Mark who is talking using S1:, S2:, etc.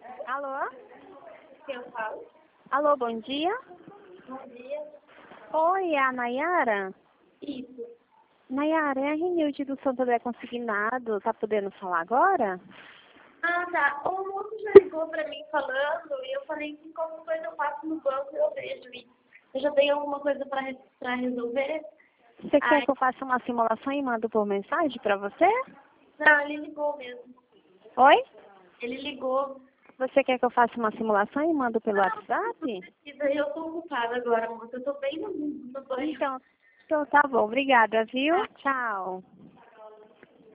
S1: Alô?
S2: Quem eu falo?
S1: Alô, bom dia.
S2: Bom dia.
S1: Oi, é a Nayara?
S2: Isso.
S1: Nayara, é a Renilde do Santo André Consignado. Tá podendo falar agora?
S2: Ah, tá. O moço já ligou pra mim falando e eu falei que qualquer coisa eu passo no banco e eu vejo. E eu já tenho alguma coisa pra resolver.
S1: Você quer
S2: Ai,
S1: que eu faça uma simulação e mando por mensagem pra você?
S2: não, ele ligou mesmo.
S1: Oi?
S2: Ele ligou.
S1: Você quer que eu faça uma simulação e mando pelo
S2: Não
S1: WhatsApp?
S2: precisa. Eu tô ocupada agora, moça. Eu tô bem no banho.
S1: Então tá bom. Obrigada, viu?
S2: Tá.
S1: Tchau.